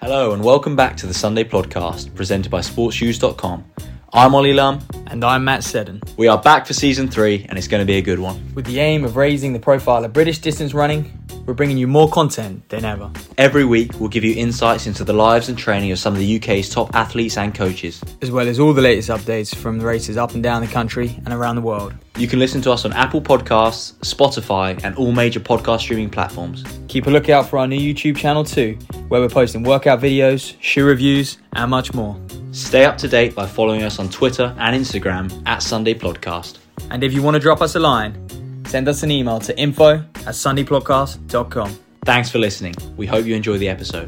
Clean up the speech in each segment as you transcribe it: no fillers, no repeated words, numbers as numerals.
Hello and welcome back to the Sunday Podcast, presented by sportsshoes.com. I'm Ollie Lum. And I'm Matt Seddon. We are back for Season 3 and it's going to be a good one. With the aim of raising the profile of British distance running, we're bringing you more content than ever. Every week we'll give you insights into the lives and training of some of the UK's top athletes and coaches, as well as all the latest updates from the races up and down the country and around the world. You can listen to us on Apple Podcasts, Spotify and all major podcast streaming platforms. Keep a lookout for our new YouTube channel too, where we're posting workout videos, shoe reviews and much more. Stay up to date by following us on Twitter and Instagram at Sunday Podcast. And if you want to drop us a line, send us an email to info@sundaypodcast.com. Thanks for listening. We hope you enjoy the episode.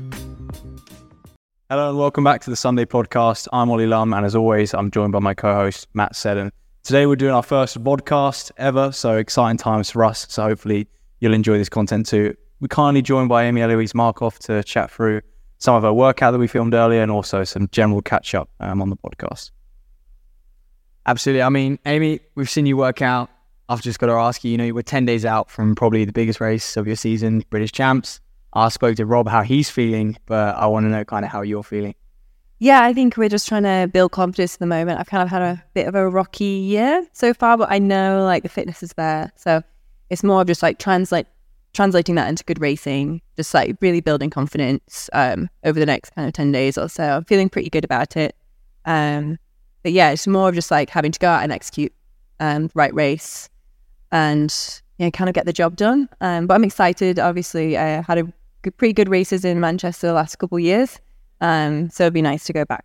Hello and welcome back to the Sunday Podcast. I'm Ollie Lum and as always, I'm joined by my co-host, Matt Seddon. Today we're doing our first podcast ever, so exciting times for us. So hopefully you'll enjoy this content too. We're kindly joined by Amy Eloise Markoff to chat through some of our workout that we filmed earlier and also some general catch-up on the podcast. Absolutely. I mean, Amy, we've seen you work out. I've just got to ask you, you were 10 days out from probably the biggest race of your season, British Champs. I spoke to Rob how he's feeling, but I want to know kind of how you're feeling. Yeah, I think we're just trying to build confidence at the moment. I've kind of had a bit of a rocky year so far, but I know like the fitness is there. So it's more of just like translating that into good racing, just like really building confidence over the next kind of 10 days or so. I'm feeling pretty good about it. But yeah, it's more of just like having to go out and execute the right race and kind of get the job done. But I'm excited. Obviously, I had pretty good races in Manchester the last couple of years. So it'd be nice to go back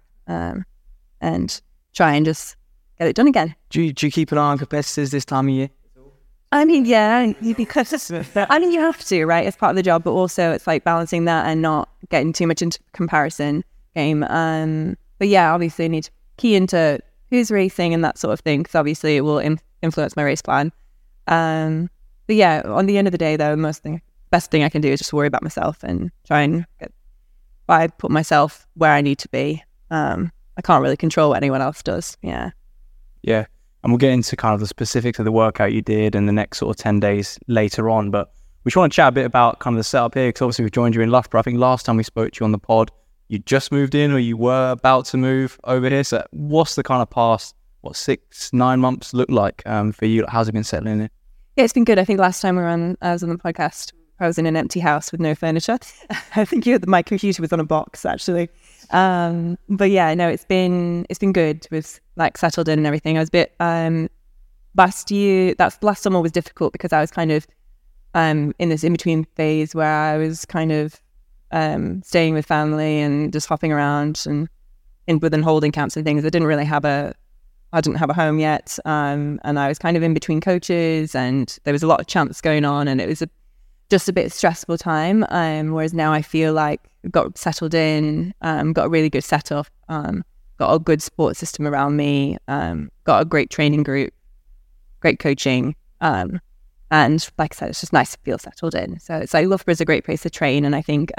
and try and just get it done again. Do you keep an eye on competitors this time of year? I mean, yeah, because I mean, you have to, right? It's part of the job, but also it's like balancing that and not getting too much into comparison game. But yeah, obviously I need to key into who's racing and that sort of thing, because obviously it will influence my race plan. But yeah, on the end of the day, though, best thing I can do is just worry about myself and try and put myself where I need to be. I can't really control what anyone else does. Yeah. And we'll get into kind of the specifics of the workout you did and the next sort of 10 days later on. But we just want to chat a bit about kind of the setup here, because obviously we've joined you in Loughborough. I think last time we spoke to you on the pod, you just moved in or you were about to move over here. So what's the kind of past, 6-9 months look like for you? How's it been settling in? Yeah, it's been good. I think last time I was on the podcast, I was in an empty house with no furniture. I think my computer was on a box actually. But yeah, no, it's been good with like settled in and everything. I was a bit last summer was difficult because I was kind of in this in-between phase where I was kind of staying with family and just hopping around and within holding camps and things. I didn't have a home yet, and I was kind of in between coaches and there was a lot of champs going on and it was just a bit stressful time, whereas now I feel like I've got settled in, got a really good setup, got a good support system around me, got a great training group, great coaching, and like I said, it's just nice to feel settled in. So it's like Loughborough's a great place to train, and I think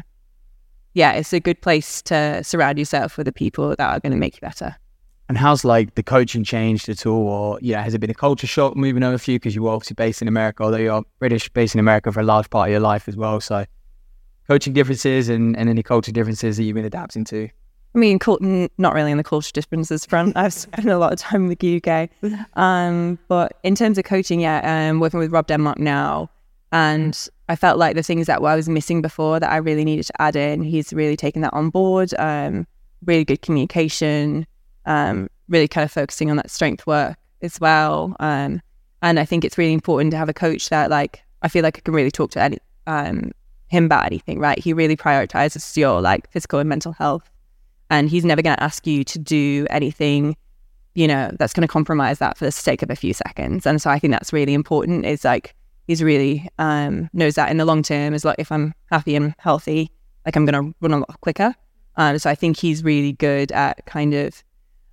it's a good place to surround yourself with the people that are going to make you better. And how's like the coaching changed at all, or has it been a culture shock moving over for you, because you were obviously based in America, although you're British, based in America for a large part of your life as well? So coaching differences and any culture differences that you've been adapting to? I mean, not really in the culture differences front. I've spent a lot of time in the UK. But in terms of coaching, working with Rob Denmark now, and I felt like the things that I was missing before that I really needed to add in, he's really taken that on board. Really good communication. Really kind of focusing on that strength work as well. And I think it's really important to have a coach that like, I feel like I can really talk to him about anything, right? He really prioritizes your like physical and mental health. And he's never going to ask you to do anything, that's going to compromise that for the sake of a few seconds. And so I think that's really important, is like, he's really knows that in the long term is like, if I'm happy and healthy, like I'm going to run a lot quicker. So I think he's really good at kind of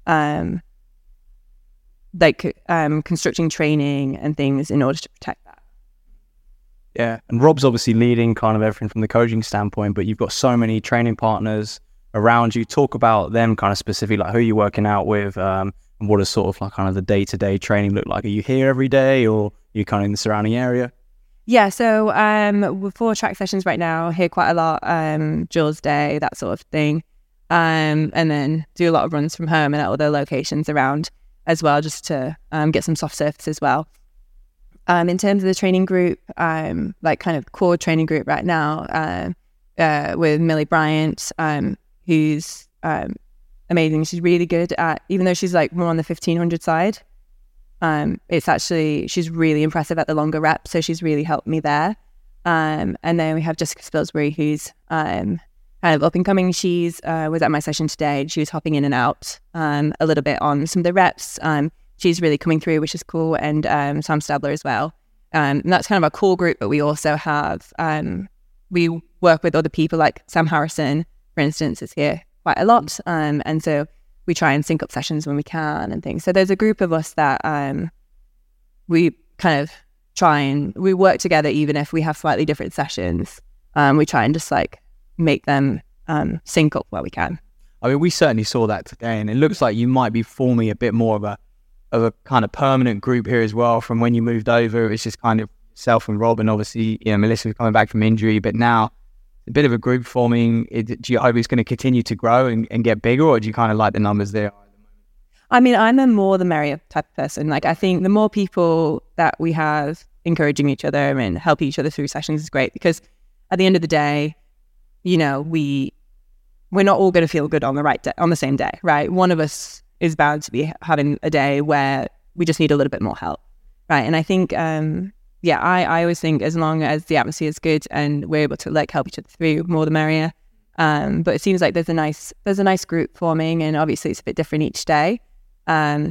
constructing training and things in order to protect that. Yeah, and Rob's obviously leading kind of everything from the coaching standpoint, but you've got so many training partners around you. Talk about them kind of specifically, like who you're working out with, and what does sort of like kind of the day-to-day training look like? Are you here every day or are you kind of in the surrounding area? Yeah, so for track sessions right now, here quite a lot, Jules Day, that sort of thing. And then do a lot of runs from home and at other locations around as well, just to get some soft surface as well. In terms of the training group, like kind of core training group right now, with Millie Bryant, who's amazing. She's really good at, even though she's like more on the 1500 side, it's actually, she's really impressive at the longer reps, so she's really helped me there. And then we have Jessica Spilsbury, who's kind of up and coming. She's was at my session today, and she was hopping in and out a little bit on some of the reps. She's really coming through, which is cool, and Sam Stabler as well. And that's kind of our core group, but we also have, we work with other people, like Sam Harrison, for instance, is here quite a lot. And so we try and sync up sessions when we can and things. So there's a group of us that we kind of try and we work together, even if we have slightly different sessions. We try and just like make them sync up where we can. I mean, we certainly saw that today, and it looks like you might be forming a bit more of a kind of permanent group here as well. From when you moved over, it was just kind of self and Rob, and obviously, you know, Melissa was coming back from injury, but now a bit of a group forming. Do you hope it's going to continue to grow and get bigger, or do you kind of like the numbers there? I mean, I'm a more the merrier type of person. Like, I think the more people that we have encouraging each other and helping each other through sessions is great, because at the end of the day, you know, we're not all going to feel good on the right day, on the same day, right? One of us is bound to be having a day where we just need a little bit more help, right? And I think, I always think as long as the atmosphere is good and we're able to like help each other through, more the merrier. But it seems like there's a nice group forming, and obviously it's a bit different each day. I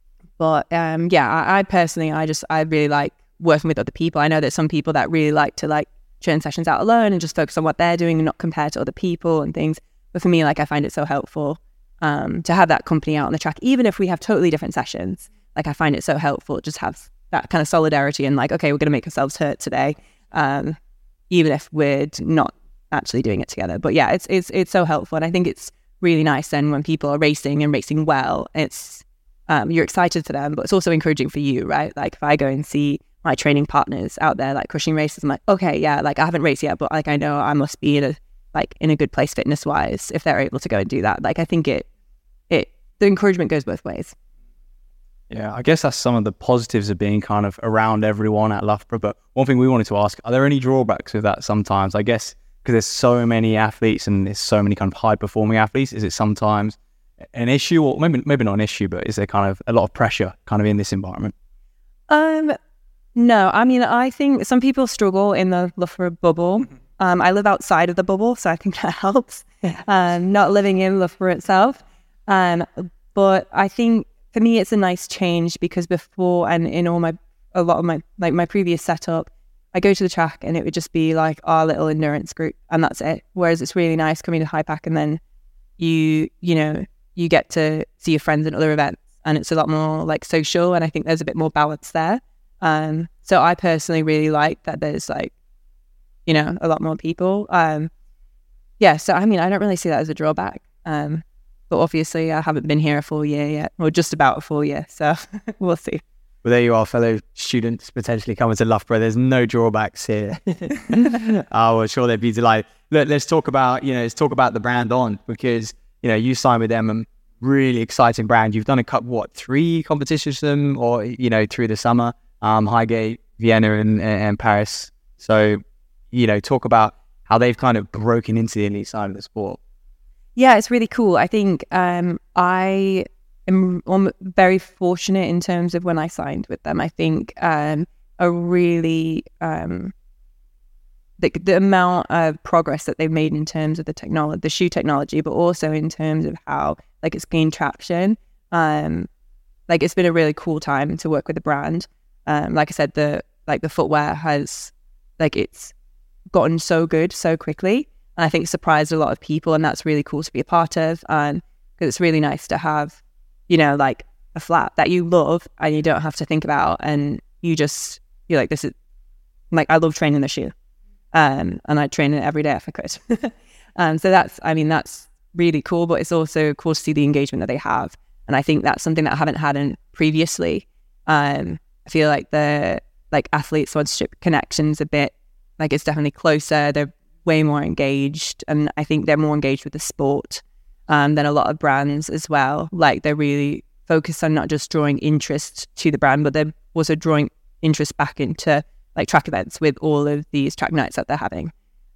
personally, I really like working with other people. I know that some people that really like to like train sessions out alone and just focus on what they're doing and not compare to other people and things. But for me, like, I find it so helpful to have that company out on the track, even if we have totally different sessions. Like, I find it so helpful just have that kind of solidarity and like, okay, we're going to make ourselves hurt today, even if we're not actually doing it together. But yeah, it's so helpful, and I think it's really nice then when people are racing and racing well. It's you're excited for them, but it's also encouraging for you, right? Like, if I go and see my training partners out there like crushing races, I'm like, okay, yeah, like I haven't raced yet, but like I know I must be in a good place fitness wise if they're able to go and do that. Like, I think the encouragement goes both ways. Yeah, I guess that's some of the positives of being kind of around everyone at Loughborough. But one thing we wanted to ask, are there any drawbacks with that sometimes? I guess because there's so many athletes and there's so many kind of high performing athletes, is it sometimes an issue, or maybe not an issue, but is there kind of a lot of pressure kind of in this environment? No, I mean, I think some people struggle in the Loughborough bubble. I live outside of the bubble, so I think that helps. Not living in Loughborough itself. But I think for me, it's a nice change, because before, and in a lot of my previous setup, I go to the track and it would just be like our little endurance group, and that's it. Whereas it's really nice coming to Hypack, and then you get to see your friends at other events, and it's a lot more like social, and I think there's a bit more balance there. So I personally really like that there's like, you know, a lot more people. So I mean, I don't really see that as a drawback. But obviously I haven't been here a full year yet, or just about a full year, so we'll see. Well, there you are, fellow students potentially coming to Loughborough. There's no drawbacks here. Oh, well, sure they'd be delighted. Look, let's talk about the brand On, because, you know, you signed with them, a really exciting brand. You've done 3 competitions with them, or, you know, through the summer, Highgate, Vienna, and Paris. So, you know, talk about how they've kind of broken into the elite side of the sport. Yeah, it's really cool. I think I am very fortunate in terms of when I signed with them. I think a really the amount of progress that they've made in terms of the technology, the shoe technology, but also in terms of how like it's gained traction. Like, it's been a really cool time to work with the brand. Like I said, the footwear has, like, it's gotten so good so quickly. And I think it surprised a lot of people, and that's really cool to be a part of. Because it's really nice to have, you know, like a flat that you love and you don't have to think about, and you're like, this is like, I love training the shoe, and I train it every day if I could. So that's really cool, but it's also cool to see the engagement that they have, and I think that's something that I haven't had previously. I feel like like athlete sponsorship connections a bit. Like it's definitely closer. They're way more engaged, and I think they're more engaged with the sport than a lot of brands as well. Like they're really focused on not just drawing interest to the brand, but they're also drawing interest back into like track events with all of these track nights that they're having.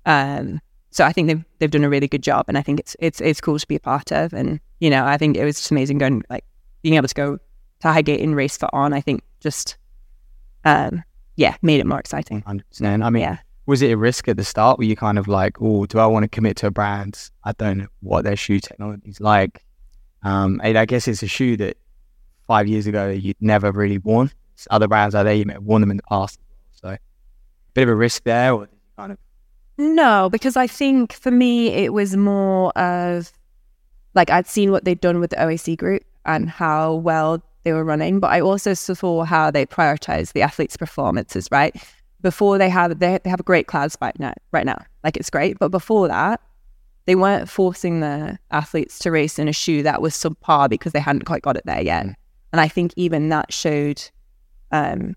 So I think they've done a really good job, and I think it's cool to be a part of. And you know, I think it was just amazing going, like being able to go to Highgate and race for On. I think just made it more exciting. 100%. I mean, was it a risk at the start? Were you kind of like, oh, do I want to commit to a brand? I don't know what their shoe technology is like. And I guess it's a shoe that 5 years ago you'd never really worn. Other brands out there, you may have worn them in the past. So, bit of a risk there, or kind of. No, because I think for me it was more of like I'd seen what they'd done with the OAC group and how well they were running, but I also saw how they prioritize the athletes' performances. Right before they have a great cloud spike right now, like it's great, but before that they weren't forcing the athletes to race in a shoe that was subpar because they hadn't quite got it there yet. And I think even that showed a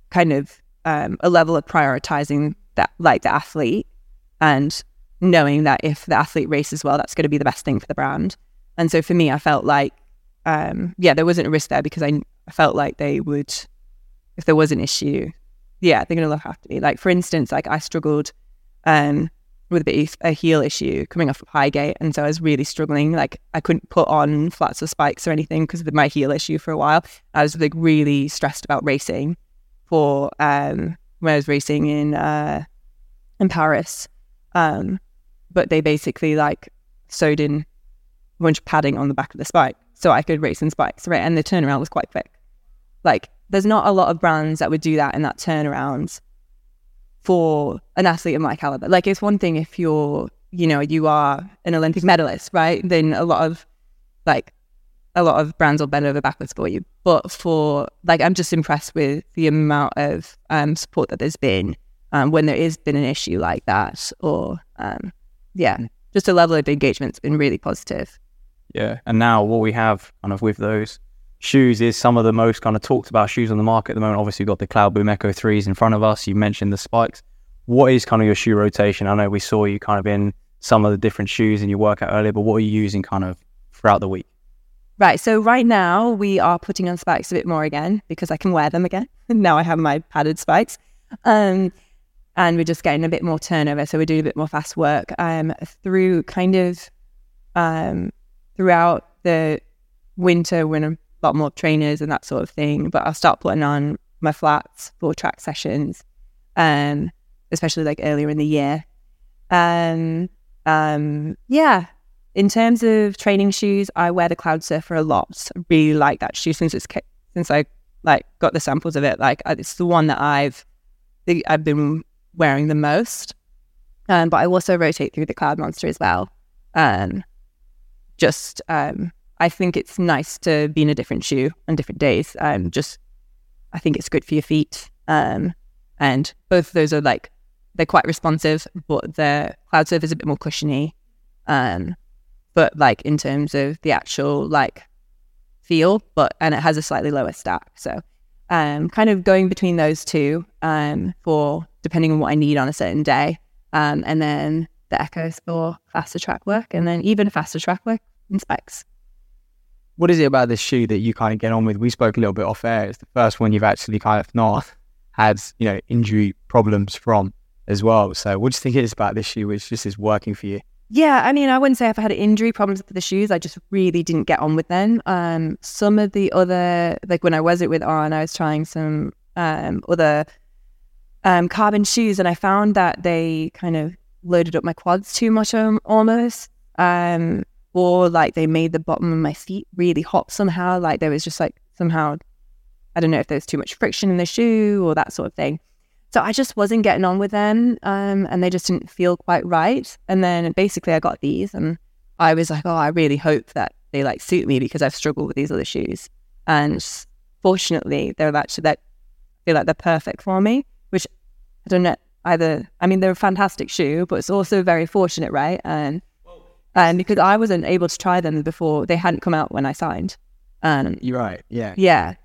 level of prioritizing that, like the athlete, and knowing that if the athlete races well, that's going to be the best thing for the brand. And so for me, I felt like, there wasn't a risk there because I felt like they would, if there was an issue, they're going to look after me. Like for instance, like I struggled with a heel issue coming off of Highgate, and so I was really struggling. Like I couldn't put on flats or spikes or anything because of my heel issue for a while. I was like really stressed about racing for when I was racing in Paris. But they basically like sewed in a bunch of padding on the back of the spike so I could race in spikes, right? And the turnaround was quite quick. Like there's not a lot of brands that would do that in that turnaround for an athlete of my caliber. Like it's one thing if you are an Olympic medalist, right? Then a lot of brands will bend over backwards for you. But for like, I'm just impressed with the amount of support that there's been when there has been an issue like that, or just the level of engagement's been really positive. Yeah, and now what we have kind of with those shoes is some of the most kind of talked about shoes on the market at the moment. Obviously, we've got the Cloudboom Echo 3s in front of us. You mentioned the spikes. What is kind of your shoe rotation? I know we saw you kind of in some of the different shoes in your workout earlier, but what are you using kind of throughout the week? Right, so right now we are putting on spikes a bit more again because I can wear them again. Now I have my padded spikes. And we're just getting a bit more turnover, so we're doing a bit more fast work through kind of throughout the winter when a lot more trainers and that sort of thing. But I'll start putting on my flats for track sessions, especially like earlier in the year. In terms of training shoes, I wear the Cloud Surfer a lot. I really like that shoe since I like got the samples of it. Like it's the one that I've been wearing the most, but I also rotate through the Cloud Monster as well. I think it's nice to be in a different shoe on different days. I think it's good for your feet, and both of those are like they're quite responsive, but the Cloud Surfer is a bit more cushiony. But like in terms of the actual like feel, and it has a slightly lower stack, so kind of going between those two for depending on what I need on a certain day, and then the Echoes for faster track work, and then even faster track work in spikes. What is it about this shoe that you kind of get on with? We spoke a little bit off air. It's the first one you've actually kind of not had, injury problems from as well. So what do you think it is about this shoe which just is working for you? Yeah, I mean, I wouldn't say I've had injury problems with the shoes. I just really didn't get on with them. Some of the other, like when I was with On, I was trying some other carbon shoes, and I found that they kind of loaded up my quads too much almost. Or like they made the bottom of my feet really hot somehow. Like there was just like somehow, I don't know if there's too much friction in the shoe or that sort of thing. So I just wasn't getting on with them, and they just didn't feel quite right. And then basically I got these, and I was like, oh, I really hope that they like suit me because I've struggled with these other shoes. And fortunately, they're actually, I feel like they're perfect for me, which I don't know either. I mean, they're a fantastic shoe, but it's also very fortunate, right? And because I wasn't able to try them before, they hadn't come out when I signed. You're right, yeah. Yeah.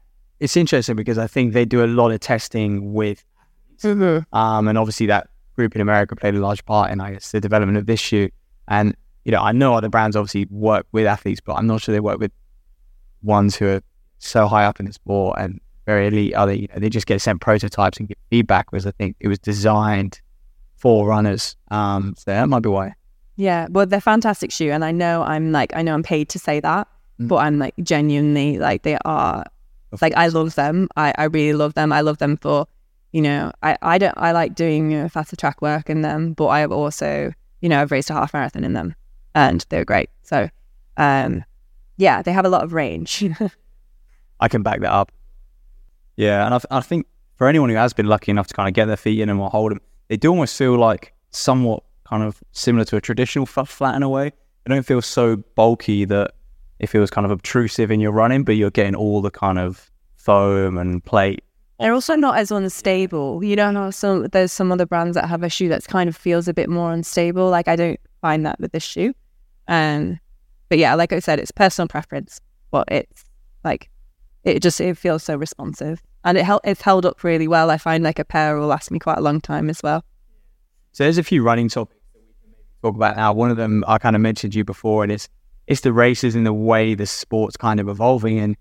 it's interesting because I think they do a lot of testing with, and obviously that group in America played a large part in, I guess, the development of this shoe. And, I know other brands obviously work with athletes, but I'm not sure they work with ones who are so high up in the sport and very elite. They just get sent prototypes and get feedback, whereas I think it was designed for runners. So that might be why. Yeah, well, they're fantastic shoe, and I know I'm paid to say that, but I'm like genuinely like they are, like I love them. I really love them. I love them for, I like doing faster track work in them, but I have also, I've raced a half marathon in them, and they're great. So, yeah, they have a lot of range. I can back that up. Yeah, and I think for anyone who has been lucky enough to kind of get their feet in them or hold them, they do almost feel like somewhat kind of similar to a traditional flat in a way. They don't feel so bulky that it feels kind of obtrusive in your running, but you're getting all the kind of foam and plate. They're also not as unstable. There's some other brands that have a shoe that's kind of feels a bit more unstable. Like I don't find that with this shoe. But yeah, like I said, it's personal preference, but it's like, it feels so responsive, and it's held up really well. I find like a pair will last me quite a long time as well. So there's a few running topics that we can maybe talk about now. One of them I kind of mentioned to you before, and it's the races and the way the sport's kind of evolving. And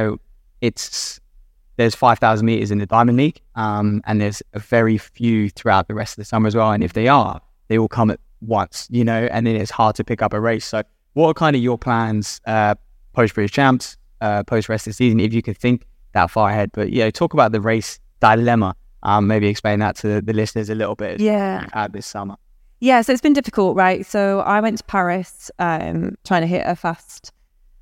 there's 5,000 meters in the Diamond League, and there's a very few throughout the rest of the summer as well. And if they all come at once, and then it's hard to pick up a race. So what are kind of your plans post British Champs, post rest of the season, if you could think that far ahead? But talk about the race dilemma. Maybe explain that to the listeners a little bit. Yeah, you've had this summer. Yeah, so it's been difficult, right? So I went to Paris, trying to hit a fast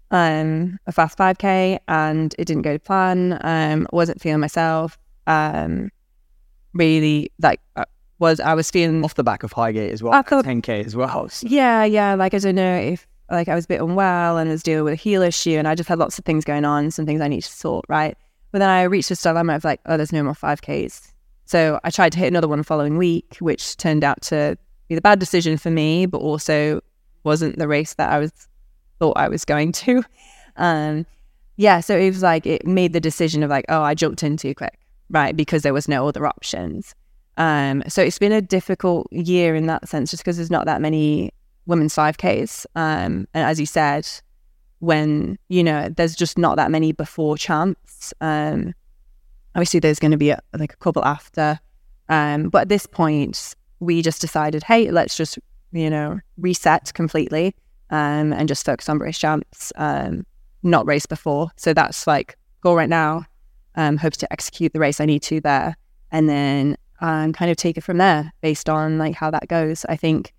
5K, and it didn't go to plan. Wasn't feeling myself. Really, like I was feeling off the back of Highgate as well. I thought, 10K as well. So. Yeah. Like I don't know if like I was a bit unwell and was dealing with a heel issue, and I just had lots of things going on, some things I need to sort, right? But then I reached this dilemma of like, oh, there's no more 5Ks. So I tried to hit another one the following week, which turned out to be the bad decision for me, but also wasn't the race that I thought I was going to. So it was like, it made the decision of like, oh, I jumped in too quick, right? Because there was no other options. So it's been a difficult year in that sense, just because there's not that many women's 5Ks. And as you said, when, there's just not that many before champs. Obviously there's going to be a couple after. But at this point, we just decided, hey, let's just, reset completely and just focus on British Champs, not race before. So that's like goal right now. Hope to execute the race I need to there, and then kind of take it from there based on like how that goes. I think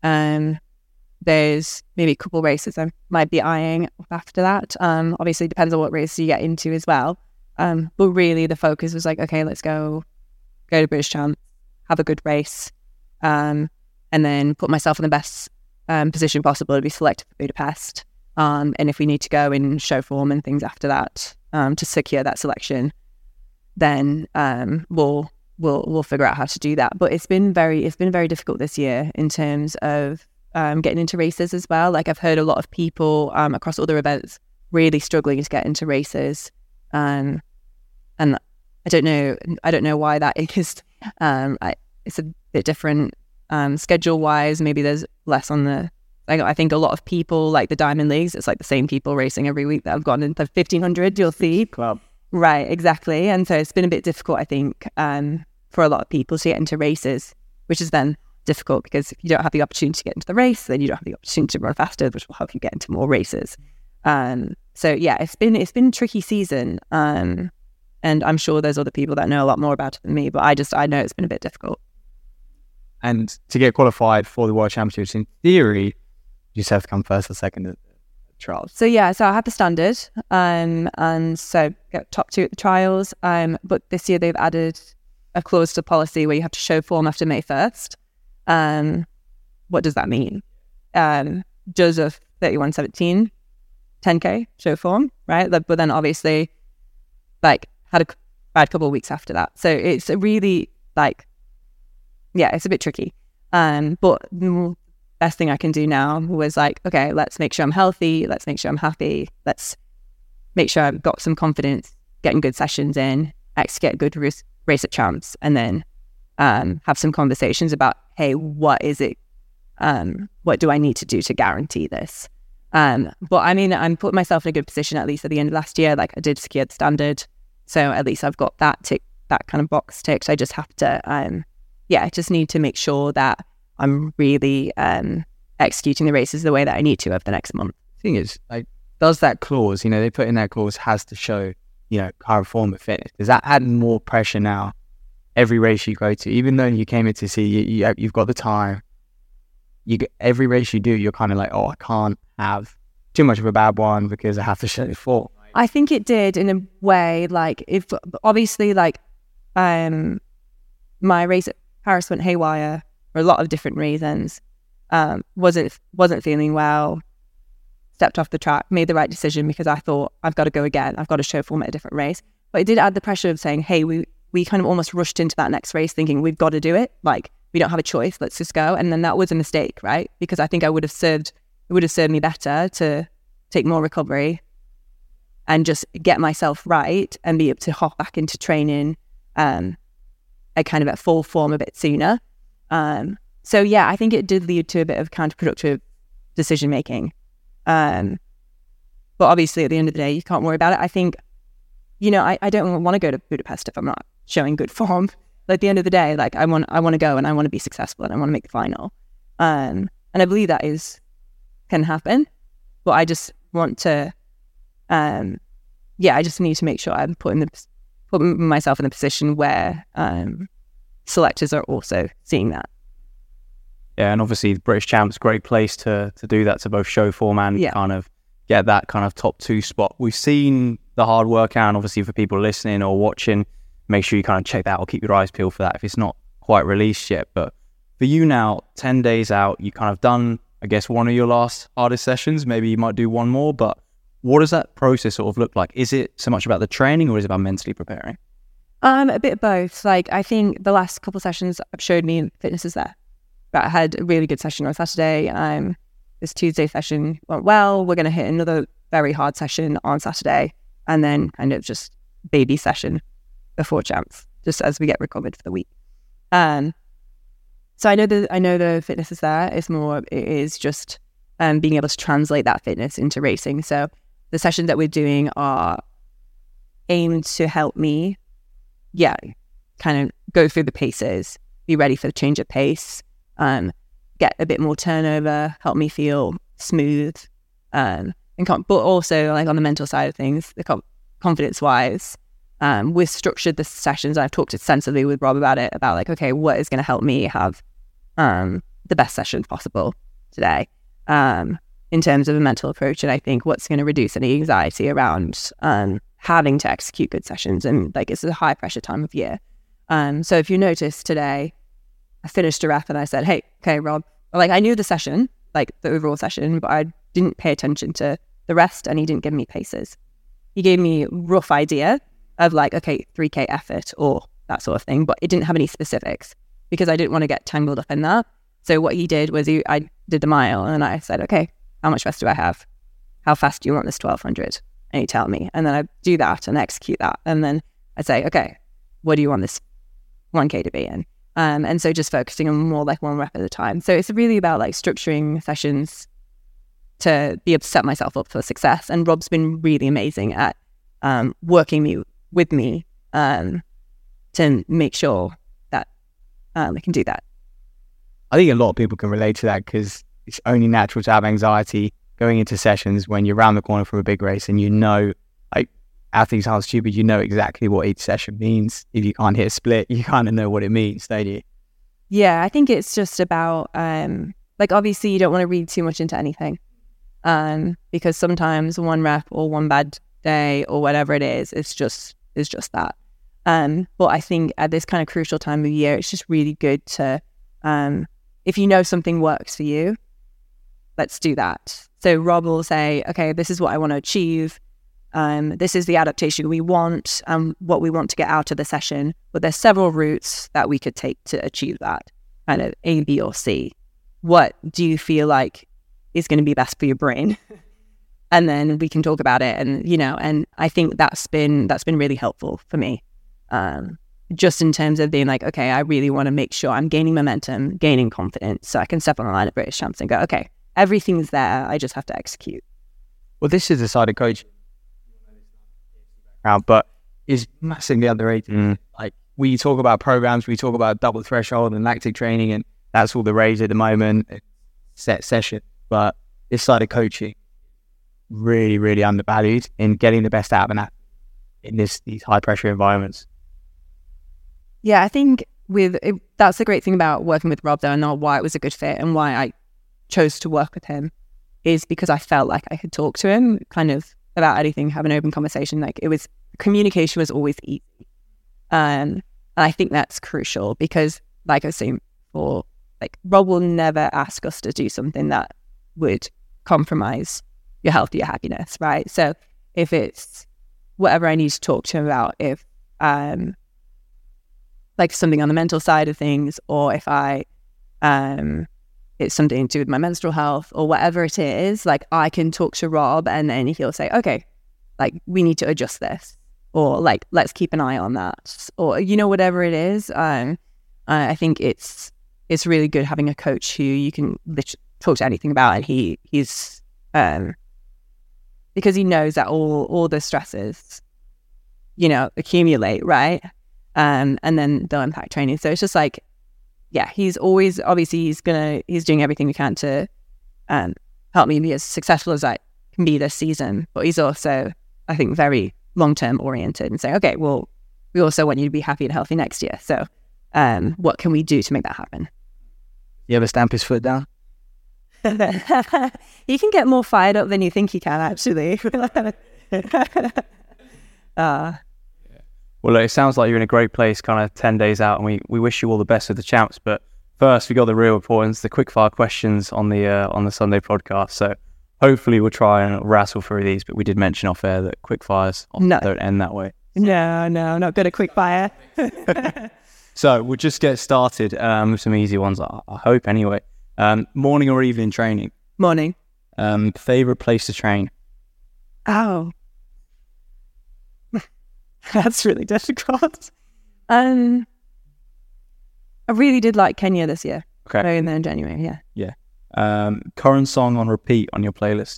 there's maybe a couple races I might be eyeing after that. Obviously depends on what race you get into as well. But really the focus was like, okay, let's go to British Champs, have a good race, and then put myself in the best position possible to be selected for Budapest. And if we need to go and show form and things after that to secure that selection, then we'll figure out how to do that. But it's been very difficult this year in terms of getting into races as well. Like I've heard a lot of people across other events really struggling to get into races, and I don't know why that is. It's a bit different schedule wise. Maybe there's less on the. I think a lot of people like the Diamond Leagues. It's like the same people racing every week that have gone into 1,500. You'll see club, right? Exactly, and so it's been a bit difficult, I think, for a lot of people to get into races, which is then difficult because if you don't have the opportunity to get into the race, then you don't have the opportunity to run faster, which will help you get into more races. So yeah, it's been a tricky season, and I'm sure there's other people that know a lot more about it than me, but I know it's been a bit difficult. And to get qualified for the World Championships, in theory, you just have to come first or second at the trials. So yeah, so I had the standard, and so get top 2 at the trials. But this year they've added a clause to the policy where you have to show form after May 1st. What does that mean? Joseph 31:17, 10K show form, right? But then obviously, like had a bad couple of weeks after that. So it's a really it's a bit tricky. But the best thing I can do now was like, okay, let's make sure I'm healthy. Let's make sure I'm happy. Let's make sure I've got some confidence getting good sessions in, execute a good race at Champs, and then have some conversations about, hey, what is it? What do I need to do to guarantee this? But I mean, I'm putting myself in a good position, at least at the end of last year. Like I did secure the standard. So at least I've got that kind of box ticked. I just have to, I just need to make sure that I'm really executing the races the way that I need to over the next month. Thing is, like, does that clause, they put in that clause has to show, current form of fitness. Does that add more pressure now? Every race you go to, even though you came in to see, you've got the time. Every race you do, you're kind of like, oh, I can't have too much of a bad one because I have to show form. I think it did in a way, like if obviously like my race at Paris went haywire for a lot of different reasons. Wasn't feeling well, stepped off the track, made the right decision because I thought I've got to go again. I've got to show form at a different race. But it did add the pressure of saying, hey, we kind of almost rushed into that next race thinking we've got to do it. Like we don't have a choice. Let's just go. And then that was a mistake, right? Because I think it would have served me better to take more recovery and just get myself right and be able to hop back into training at full form a bit sooner. So yeah, I think it did lead to a bit of counterproductive decision making. But obviously at the end of the day, you can't worry about it. I think, I don't want to go to Budapest if I'm not showing good form. But at the end of the day, like I want to go and I want to be successful and I want to make the final. And I believe that can happen. But I just want to, I just need to make sure I'm putting myself in a position where selectors are also seeing that. Yeah, and obviously the British Champs, great place to do that, to both show form and kind of get that kind of top 2 spot. We've seen the hard work, and obviously for people listening or watching, make sure you kind of check that or keep your eyes peeled for that if it's not quite released yet. But for you now, 10 days out, you kind of done, I guess, one of your last hardest sessions. Maybe you might do one more, but what does that process sort of look like? Is it so much about the training or is it about mentally preparing? A bit of both. Like I think the last couple of sessions have showed me fitness is there. But I had a really good session on Saturday. This Tuesday session went well. We're going to hit another very hard session on Saturday, and then kind of just baby session before Champs, just as we get recovered for the week. So I know the fitness is there. It is just being able to translate that fitness into racing. So the sessions that we're doing are aimed to help me, kind of go through the paces, be ready for the change of pace, get a bit more turnover, help me feel smooth, but also like on the mental side of things, the confidence-wise, we've structured the sessions. I've talked extensively with Rob about it, about like, okay, what is going to help me have the best session possible today in terms of a mental approach, and I think what's going to reduce any anxiety around having to execute good sessions, and like it's a high pressure time of year. So if you notice today, I finished a rep and I said, hey, okay, Rob, like I knew the session, like the overall session, but I didn't pay attention to the rest and he didn't give me paces. He gave me a rough idea of like, okay, 3K effort or that sort of thing, but it didn't have any specifics because I didn't want to get tangled up in that. So what he did was I did the mile and I said, okay, how much rest do I have? How fast do you want this 1200? And he tell me, and then I do that and execute that. And then I say, okay, what do you want this 1K to be in? And so just focusing on more like one rep at a time. So it's really about like structuring sessions to be able to set myself up for success. And Rob's been really amazing at working with me to make sure that I can do that. I think a lot of people can relate to that because it's only natural to have anxiety going into sessions when you're around the corner from a big race and like athletes aren't stupid, exactly what each session means. If you can't hit a split, you kind of know what it means, don't you? Yeah, I think it's just about, like obviously you don't want to read too much into anything because sometimes one rep or one bad day or whatever it is just that. But I think at this kind of crucial time of year, it's just really good to, if you know something works for you, let's do that. So Rob will say, okay, this is what I want to achieve. This is the adaptation we want and what we want to get out of the session. But there's several routes that we could take to achieve that, kind of A, B, or C. What do you feel like is going to be best for your brain? and then we can talk about it. And, and I think that's been really helpful for me. Just in terms of being like, okay, I really want to make sure I'm gaining momentum, gaining confidence, so I can step on the line at British Champs and go, okay, everything's there. I just have to execute. Well, this is the side of coaching, but is massively underrated. Like, we talk about programs, we talk about double threshold and lactic training, and that's all the rage at the moment, set session. But this side of coaching, really, really undervalued in getting the best out of an athlete in these high pressure environments. Yeah, I think that's the great thing about working with Rob, though, and not why it was a good fit and why I chose to work with him, is because I felt like I could talk to him kind of about anything, have an open conversation. Like, communication was always easy. And I think that's crucial because, like I was saying before, like, Rob will never ask us to do something that would compromise your health, your happiness, right? So if it's whatever I need to talk to him about, if like something on the mental side of things, or if it's something to do with my menstrual health or whatever it is, like, I can talk to Rob and then he'll say, okay, like, we need to adjust this, or like, let's keep an eye on that, or, whatever it is. I think it's really good having a coach who you can literally talk to anything about, and he's because he knows that all the stresses, accumulate, right? And then they'll impact training. So it's just like, yeah, he's always, obviously he's doing everything we can to help me be as successful as I can be this season. But he's also, I think, very long-term oriented and saying, okay, well, we also want you to be happy and healthy next year. So what can we do to make that happen? You ever stamp his foot down? He can get more fired up than you think he can, actually. Well, it sounds like you're in a great place kind of 10 days out, and we wish you all the best with the champs. But first, we got the real importance, the quickfire questions on the Sunday podcast. So hopefully we'll try and rattle through these, but we did mention off air that quickfires don't end that way. No, not good at quickfire. So we'll just get started with some easy ones, I hope anyway. Morning or evening training? Morning. Favorite place to train? Oh. That's really difficult. I really did like Kenya this year. Okay. Going there in January, yeah. Yeah. Current song on repeat on your playlist?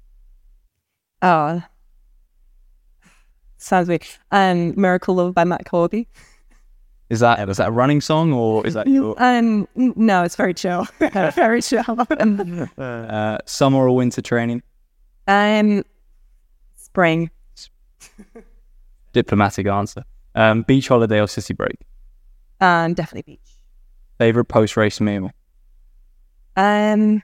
Oh. Sounds weird. Miracle Love by Matt Corby. Is that a running song, or is that your... No, it's very chill. Very chill. Summer or winter training? Spring. Diplomatic answer. Beach holiday or city break? Definitely beach. Favorite post-race meal? Don't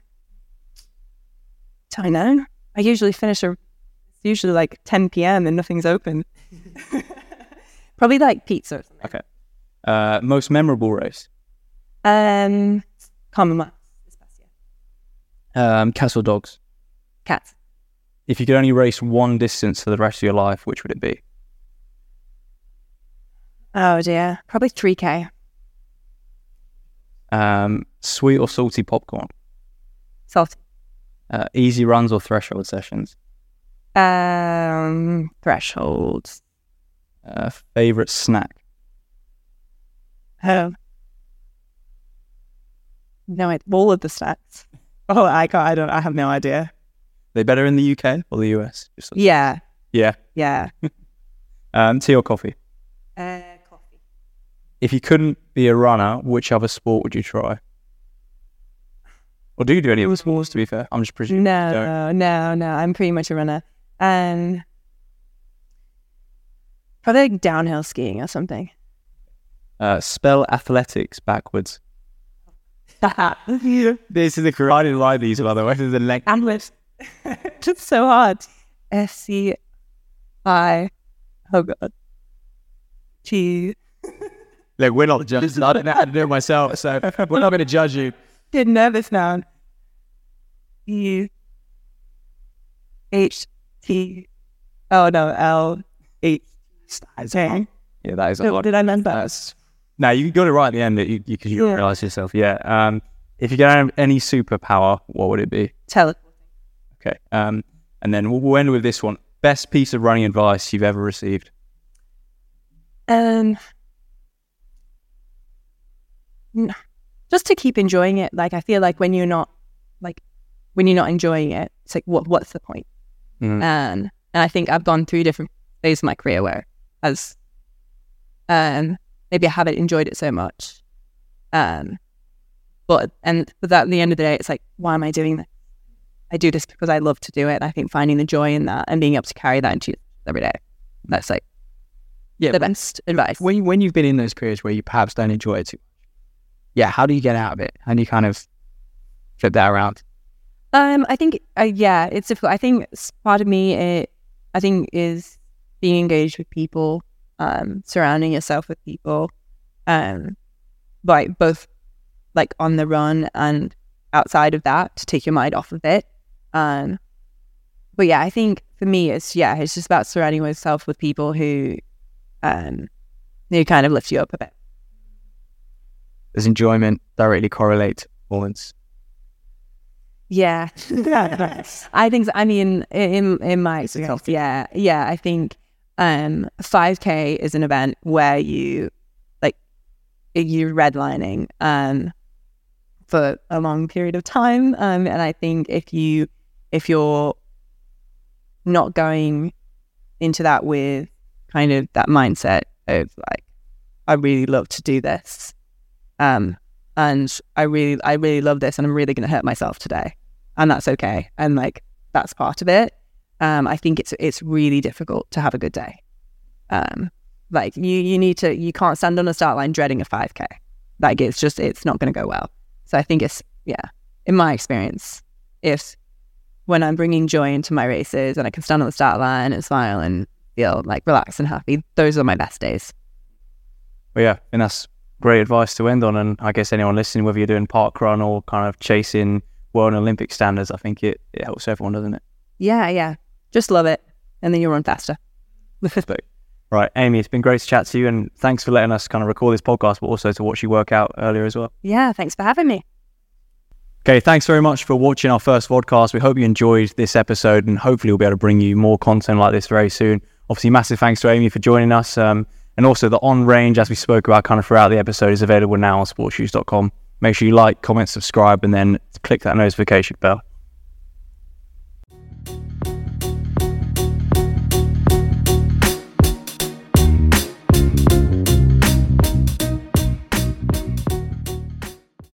know. I usually finish it's usually like 10 p.m. and nothing's open. Probably like pizza. Okay. Most memorable race? Commonwealth this past year. Cats or dogs? Cats. If you could only race one distance for the rest of your life, which would it be? Oh dear, probably 3K. Sweet or salty popcorn? Salty. Easy runs or threshold sessions? Thresholds. Favorite snack? No, all of the snacks. Oh, I have no idea. They better in the UK or the US? Yeah. Yeah. Tea or coffee? Coffee. If you couldn't be a runner, which other sport would you try? Or do you do any other sports, to be fair? I'm just presuming. No. I'm pretty much a runner. Probably like downhill skiing or something. Spell athletics backwards. This is the correct. I didn't like these, by the way. This is the length. Amlet. It's so hard. SCI. Oh god. T. Look, we're not judges. I don't know how to do it myself, so we're not going to judge you. Get nervous now. U. H. T. Oh no. L. H. Yeah, that is a lot. Did I remember? No, you got it right at the end. You realise yourself. Yeah. If you could have any superpower, what would it be? Teleporting. Okay. And then we'll end with this one. Best piece of running advice you've ever received? Just to keep enjoying it. Like, I feel like when you're not enjoying it, it's like, what's the point? And I think I've gone through different phases of my career where as maybe I haven't enjoyed it so much. But at the end of the day, it's like, why am I doing this? I do this because I love to do it. And I think finding the joy in that and being able to carry that into every day, that's like the best advice. When you've been in those periods where you perhaps don't enjoy it too much, how do you get out of it? How do you kind of flip that around? I think, it's difficult. I think part of me, is being engaged with people, surrounding yourself with people, like both like on the run and outside of that to take your mind off of it. But yeah, I think for me, it's just about surrounding yourself with people who kind of lift you up a bit. Does enjoyment directly correlate to performance? Yeah. I think so. I mean, in my experience, I think 5K is an event where you're redlining for a long period of time, and I think if you're not going into that with kind of that mindset of like, I really love to do this, and I really love this, and I'm really going to hurt myself today, and that's okay, and like that's part of it. I think it's really difficult to have a good day. Like you can't stand on a start line dreading a 5K. Like it's not going to go well. So I think in my experience, when I'm bringing joy into my races and I can stand on the start line and smile and feel like relaxed and happy, those are my best days. Well, yeah, and that's great advice to end on. And I guess anyone listening, whether you're doing park run or kind of chasing world and Olympic standards, I think it helps everyone, doesn't it? Yeah. Just love it. And then you'll run faster. Right, Amy, it's been great to chat to you, and thanks for letting us kind of record this podcast, but also to watch you work out earlier as well. Yeah, thanks for having me. Okay, thanks very much for watching our first podcast. We hope you enjoyed this episode, and hopefully we'll be able to bring you more content like this very soon. Obviously, massive thanks to Amy for joining us, and also the On Range, as we spoke about kind of throughout the episode, is available now on sportshoes.com. Make sure you like, comment, subscribe, and then click that notification bell.